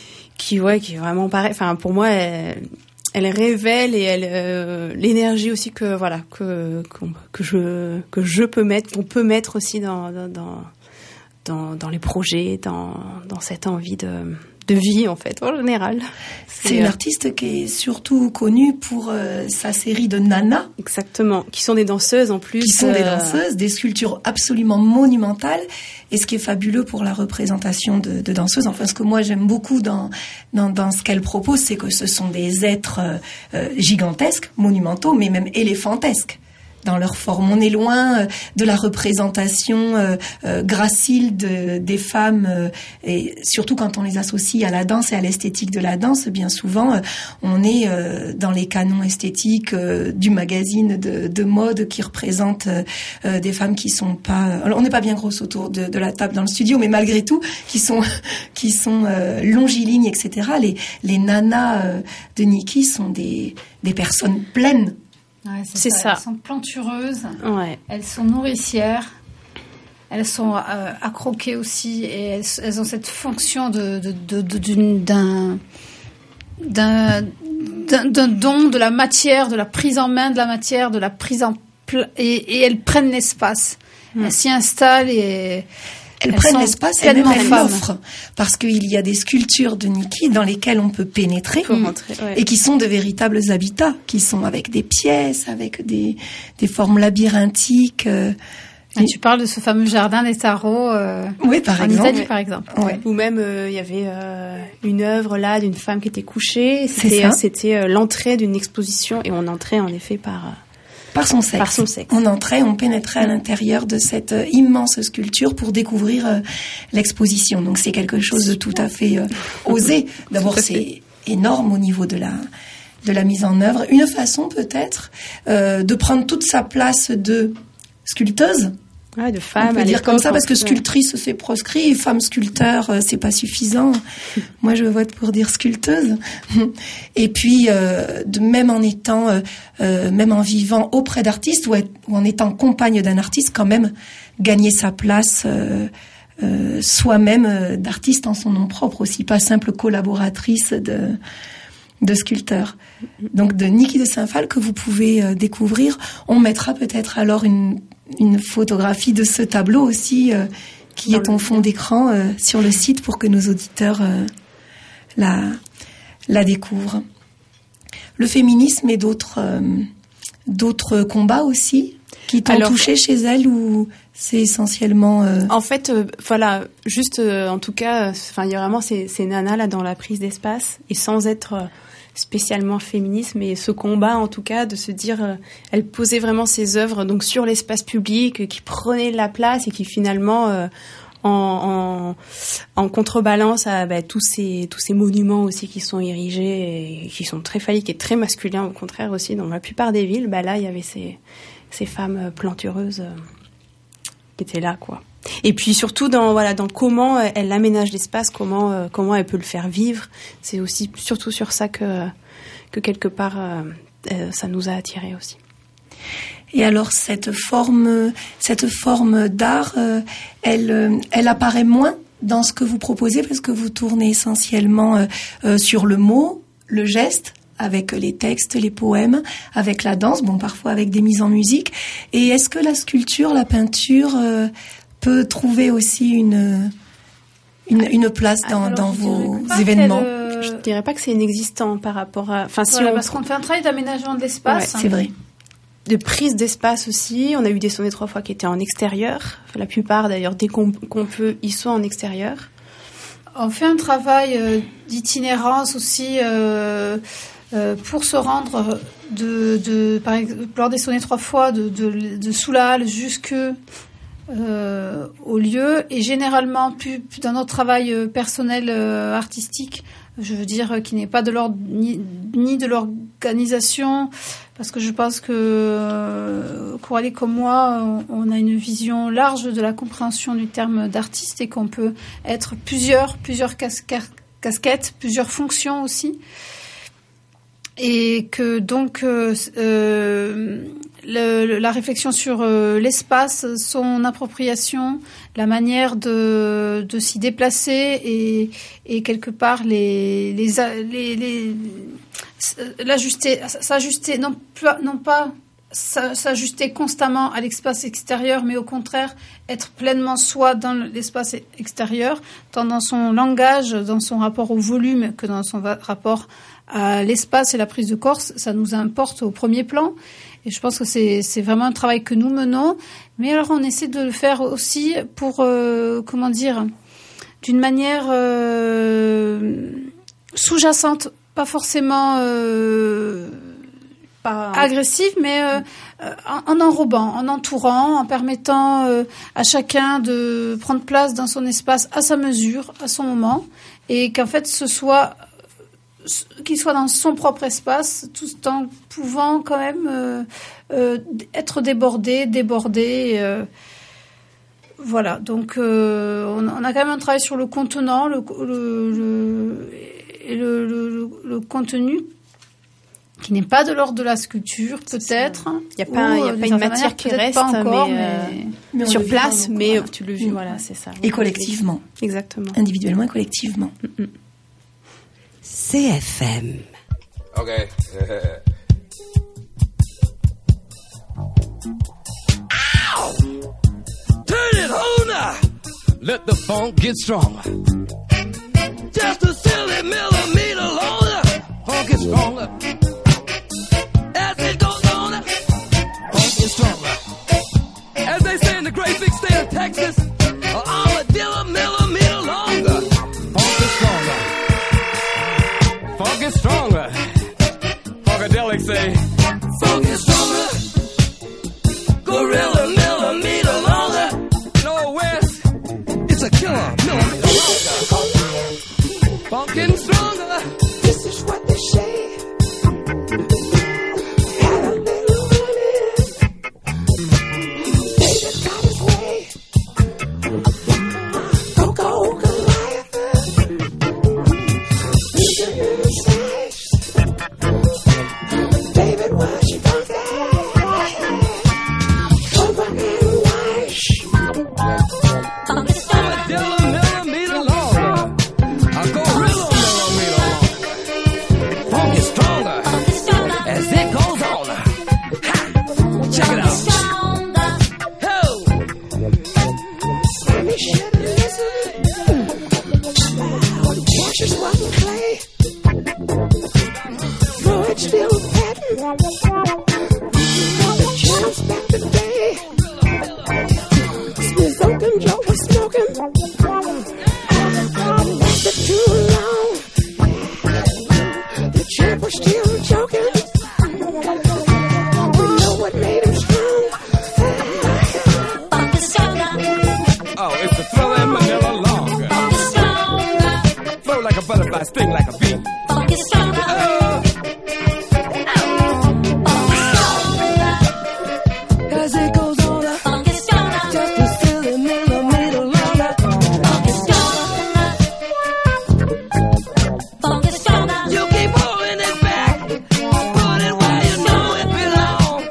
qui ouais qui est vraiment pareil. Enfin pour moi elle, elle révèle, et elle euh, l'énergie aussi que voilà que que je que je peux mettre, qu'on peut mettre aussi dans dans dans dans les projets, dans dans cette envie de de vie en fait en général. C'est, c'est une euh, artiste qui est surtout connue pour euh, sa série de Nana. Exactement, qui sont des danseuses en plus. Qui sont euh... des danseuses, des sculptures absolument monumentales. Et ce qui est fabuleux pour la représentation de, de danseuses, enfin ce que moi j'aime beaucoup dans dans, dans ce qu'elle propose, c'est que ce sont des êtres euh, gigantesques, monumentaux, mais même éléphantesques dans leur forme. On est loin de la représentation euh, euh, gracile de, des femmes, euh, et surtout quand on les associe à la danse et à l'esthétique de la danse, bien souvent euh, on est euh, dans les canons esthétiques euh, du magazine de, de mode qui représente euh, des femmes qui sont pas... Alors, on n'est pas bien grosses autour de, de la table dans le studio, mais malgré tout, qui sont qui sont euh, longilignes, et cetera. Les, les nanas euh, de Niki sont des, des personnes pleines. Ouais, c'est, c'est ça. ça. Elles sont plantureuses, ouais. Elles sont nourricières, elles sont euh, à croquer aussi, et elles, elles ont cette fonction de, de, de, de d'une, d'un, d'un, d'un, d'un don de la matière, de la prise en main de la matière, de la prise en pla- et, et elles prennent l'espace. Mmh. Elles s'y installent et Elles, elles prennent l'espace et même elles l'offrent, parce qu'il y a des sculptures de Niki dans lesquelles on peut pénétrer, mmh. rentrer, ouais. et qui sont de véritables habitats, qui sont avec des pièces, avec des, des formes labyrinthiques. Euh, et tu parles de ce fameux jardin des tarots euh, oui, par en exemple. Italie, par exemple. Ouais. Ou même il euh, y avait euh, une œuvre là d'une femme qui était couchée. C'était, euh, c'était euh, l'entrée d'une exposition, et on entrait en effet par... Euh, Par son sexe. Par son sexe. On entrait, on pénétrait à l'intérieur de cette euh, immense sculpture pour découvrir euh, l'exposition. Donc c'est quelque chose de tout à fait euh, osé. D'abord c'est énorme au niveau de la de la mise en œuvre. Une façon peut-être euh, de prendre toute sa place de sculpteuse. Ouais, de femme. On peut dire comme ça, parce que sculptrice c'est proscrit, et femme sculpteur euh, c'est pas suffisant. Moi je vote pour dire sculpteuse. Et puis euh, de même en étant, euh, euh, même en vivant auprès d'artistes, ou, être, ou en étant compagne d'un artiste, quand même gagner sa place euh, euh, soi-même euh, d'artiste en son nom propre aussi, pas simple collaboratrice de de sculpteur. Donc de Niki de Saint-Phal que vous pouvez euh, découvrir. On mettra peut-être alors une, une photographie de ce tableau aussi euh, qui est en fond d'écran euh, sur le site pour que nos auditeurs euh, la, la découvrent. Le féminisme et d'autres, euh, d'autres combats aussi qui t'ont alors, touché chez elle ou c'est essentiellement... Euh... En fait, euh, voilà, juste euh, en tout cas, enfin, il y a vraiment ces, ces nanas là dans la prise d'espace et sans être... Euh, spécialement féministe, mais ce combat en tout cas de se dire, euh, elle posait vraiment ses œuvres donc sur l'espace public, euh, qui prenait de la place et qui finalement euh, en, en, en contrebalance à bah, tous ces tous ces monuments aussi qui sont érigés et qui sont très phalliques et très masculins au contraire aussi dans la plupart des villes. Bah là il y avait ces ces femmes plantureuses euh, qui étaient là quoi. Et puis surtout dans voilà dans comment elle aménage l'espace, comment euh, comment elle peut le faire vivre. C'est aussi surtout sur ça que que quelque part euh, euh, ça nous a attirés aussi. Et alors cette forme cette forme d'art, euh, elle elle apparaît moins dans ce que vous proposez parce que vous tournez essentiellement euh, euh, sur le mot, le geste, avec les textes, les poèmes, avec la danse, bon parfois avec des mises en musique. Et est-ce que la sculpture, la peinture euh, peut trouver aussi une, une, une place dans, Alors, dans vos événements. Euh... Je ne dirais pas que c'est inexistant par rapport à... Enfin, si voilà, on... Parce qu'on fait un travail d'aménagement de l'espace. Ouais, c'est vrai. De prise d'espace aussi. On a eu des sonnets trois fois qui étaient en extérieur. La plupart, d'ailleurs, dès qu'on, qu'on peut, ils sont en extérieur. On fait un travail euh, d'itinérance aussi euh, euh, pour se rendre de, de, par exemple, lors des sonnets trois fois de, de, de sous la halle jusque... Euh, au lieu et généralement plus, plus dans notre travail euh, personnel euh, artistique, je veux dire euh, qui n'est pas de l'ordre ni, ni de l'organisation parce que je pense que euh, Coralie comme moi on, on a une vision large de la compréhension du terme d'artiste et qu'on peut être plusieurs plusieurs casca- casquettes, plusieurs fonctions aussi et que donc euh, euh, Le, la réflexion sur euh, l'espace, son appropriation, la manière de, de s'y déplacer et, et quelque part les, les, les, les, l'ajuster, s'ajuster, non, non pas s'ajuster constamment à l'espace extérieur, mais au contraire être pleinement soi dans l'espace extérieur, tant dans son langage, dans son rapport au volume que dans son rapport à l'espace et la prise de corps, ça nous importe au premier plan. Et je pense que c'est, c'est vraiment un travail que nous menons. Mais alors, on essaie de le faire aussi pour, euh, comment dire, d'une manière euh, sous-jacente, pas forcément euh, pas agressive, mais euh, en, en enrobant, en entourant, en permettant euh, à chacun de prendre place dans son espace à sa mesure, à son moment, et qu'en fait, ce soit... qu'il soit dans son propre espace, tout en pouvant quand même euh, euh, être débordé, débordé. Euh, voilà, donc euh, on, on a quand même un travail sur le contenant, le, le, le, et le, le, le contenu qui n'est pas de l'ordre de la sculpture, peut-être. Il n'y a pas, ou, y a pas une matière qui reste, pas encore, mais, mais, mais sur place, mais voilà. Tu le vis, voilà, c'est ça. Et collectivement. Exactement. Individuellement et collectivement. Mm-mm. C F M. Okay. Ow! Turn it on now. Let the funk get stronger. Just a silly millimeter longer. Funk is stronger. As it goes on, funk is stronger. As they say in the great big state of Texas, I'm a dealer millimeter longer. Funk is stronger. Funk is stronger. Funkadelic say, funk is stronger. Gorilla millimeter longer. No West, it's a killer millimeter longer. Funkin' stronger. This is what they say. Had a little money. David got his way. Go go Goliath. David, what you gonna say? Go Check it out. Ho! Me should listen. Watches what we play. Floyd still patting. The chance back today. Smith Oaken Joe was smoking. I lasted too long. The champ was still joking. We know what made him strong. Oh, it's the thrill and Manila longer. Flow like a butterfly, sting like a bee. Oh. As it goes on, just a silly millimeter longer. You keep holding it back, put it where you know it belongs.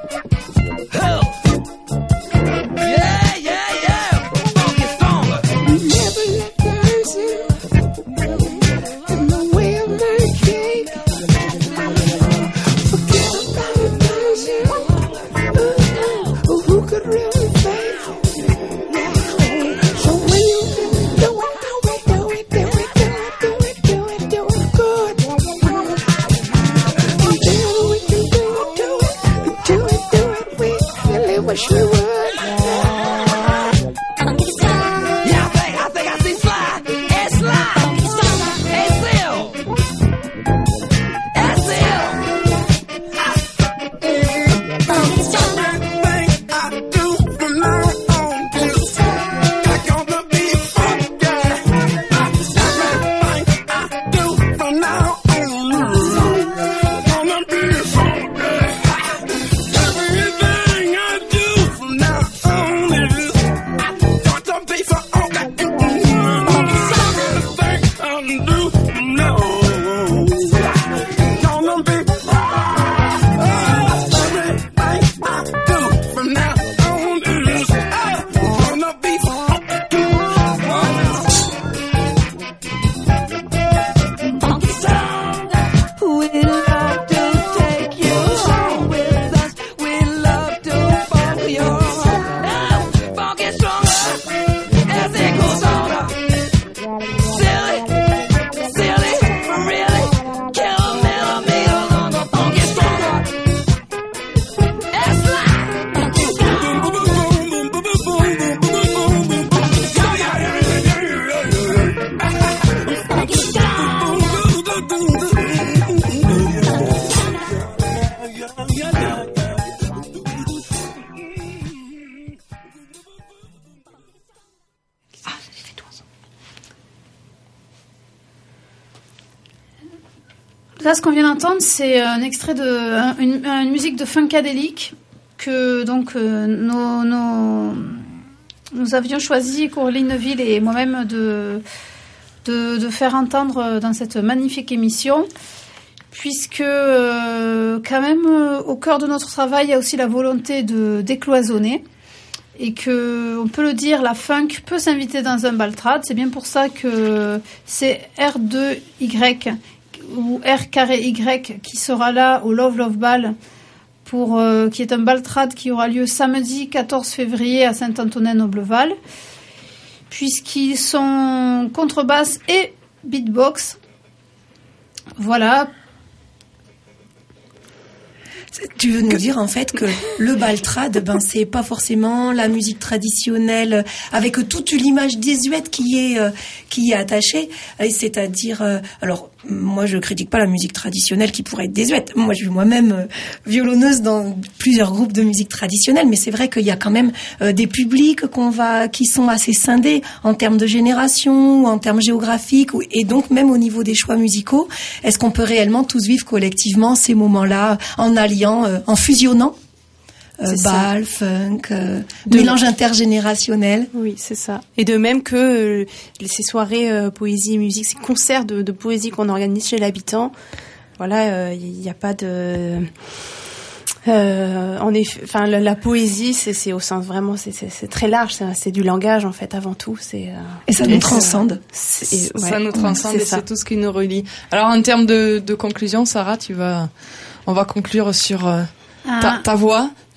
Oh. Yeah, yeah, yeah. Funk is stronger. Never let dancing in the way of my cake. Forget about dancing. Uh, who could really fake? So when you do it, do it, do it, do it, do it, do it, do it good. And then we can do it, do it, do it, do it. We really wish we would. Yeah, I think, I think I see Sly. It's Sly. It's Seal. It's Seal. Everything I do from now on is gonna be funky. Everything I do from now on gonna be funky. Everything I do from now on is gonna be funky. Everything I do from now on gonna be everything I do from now on is gonna be funky sound. We love to take you home with us. We love to follow your heart. Funky stronger as it goes on. Silly, silly, really, kill a millimeter longer. Funky stronger. It's Là, ce qu'on vient d'entendre, c'est un extrait de un- une, une musique de Funkadelic que donc euh, nos, nos- nous avions choisi, Coraline Neville et moi-même, de, de de faire entendre dans cette magnifique émission, puisque euh, quand même euh, au cœur de notre travail, il y a aussi la volonté de décloisonner. Et que, on peut le dire, la funk peut s'inviter dans un baltrad. C'est bien pour ça que c'est R deux Y ou R carré Y qui sera là au Love Love Ball, pour, euh, qui est un baltrad qui aura lieu samedi quatorze février à Saint-Antonin-Nobleval, puisqu'ils sont contrebasse et beatbox. Voilà. Tu veux nous dire en fait que le baltrad, ben c'est pas forcément la musique traditionnelle avec toute l'image désuète qui est euh, qui y est attachée, c'est-à-dire euh, alors moi je critique pas la musique traditionnelle qui pourrait être désuète. Moi je suis moi-même euh, violonneuse dans plusieurs groupes de musique traditionnelle, mais c'est vrai qu'il y a quand même euh, des publics qu'on va qui sont assez scindés en termes de génération ou en termes géographiques ou, et donc même au niveau des choix musicaux, est-ce qu'on peut réellement tous vivre collectivement ces moments-là en alliant Euh, en fusionnant euh, bal, funk, euh, mélange intergénérationnel. Oui, c'est ça. Et de même que euh, ces soirées euh, poésie et musique, ces concerts de, de poésie qu'on organise chez l'habitant, voilà, il euh, n'y a pas de... Euh, en effet, enfin la, la poésie, c'est, c'est au sens vraiment, c'est, c'est, c'est très large, c'est, c'est du langage en fait avant tout. C'est euh, et ça nous transcende. C'est, et, ouais, ça nous transcende et ça. C'est tout ce qui nous relie. Alors en termes de, de conclusion, Sarah, tu vas, on va conclure sur euh, ah. ta, ta voix.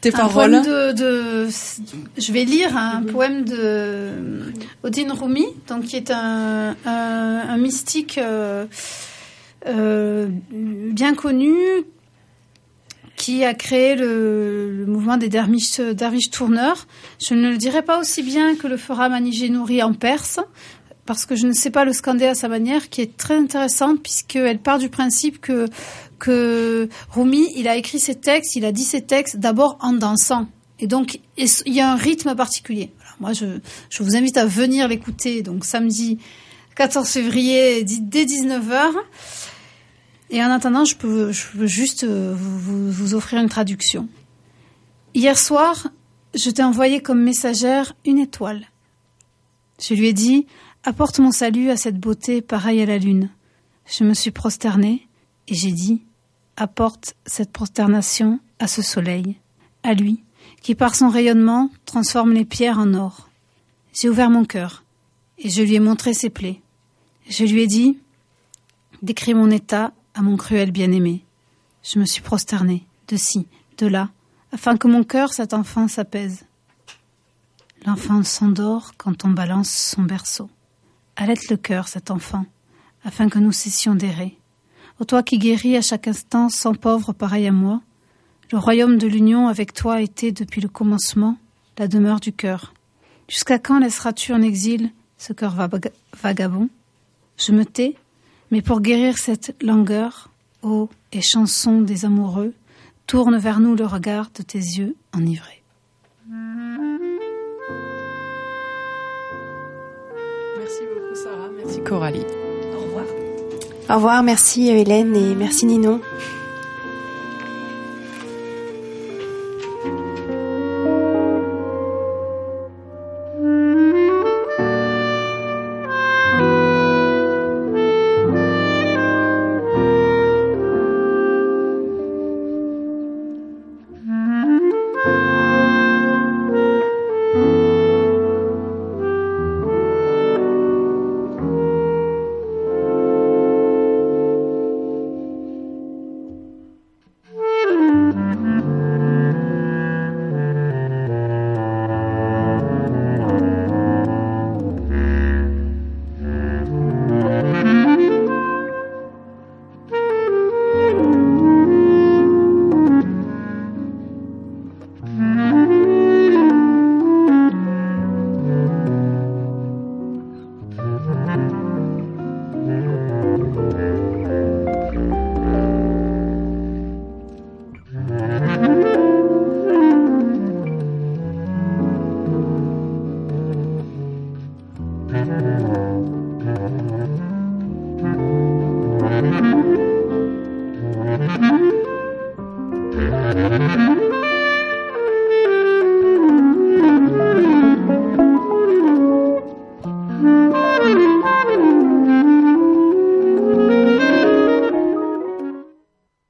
tes un paroles. poème de, de, je vais lire un mm-hmm. poème de Odin Rumi, donc qui est un, un, un mystique euh, euh, bien connu, qui a créé le, le mouvement des derviches, derviches tourneurs. Je ne le dirai pas aussi bien que le fera Manijé Nouri en Perse, parce que je ne sais pas le scander à sa manière, qui est très intéressante, puisqu'elle part du principe que, que Rumi, il a écrit ses textes, il a dit ses textes d'abord en dansant. Et donc, il y a un rythme particulier. Alors moi, je, je vous invite à venir l'écouter, donc samedi quatorze février, dès dix-neuf heures. Et en attendant, je peux, je peux juste vous, vous, vous offrir une traduction. Hier soir, je t'ai envoyé comme messagère une étoile. Je lui ai dit, apporte mon salut à cette beauté pareille à la lune. Je me suis prosternée et j'ai dit, apporte cette prosternation à ce soleil, à lui, qui par son rayonnement transforme les pierres en or. J'ai ouvert mon cœur et je lui ai montré ses plaies. Je lui ai dit, décris mon état à mon cruel bien-aimé. Je me suis prosternée, de ci, de là, afin que mon cœur, cet enfant, s'apaise. L'enfant s'endort quand on balance son berceau. Allaite le cœur, cet enfant, afin que nous cessions d'errer. Ô toi qui guéris à chaque instant sans pauvre pareil à moi, le royaume de l'union avec toi était depuis le commencement la demeure du cœur. Jusqu'à quand laisseras-tu en exil ce cœur vagabond? Je me tais, mais pour guérir cette langueur, ô et chanson des amoureux, tourne vers nous le regard de tes yeux enivrés. Merci beaucoup Sarah, merci Coralie. Au revoir. Au revoir, merci Hélène et merci Ninon. Thank you.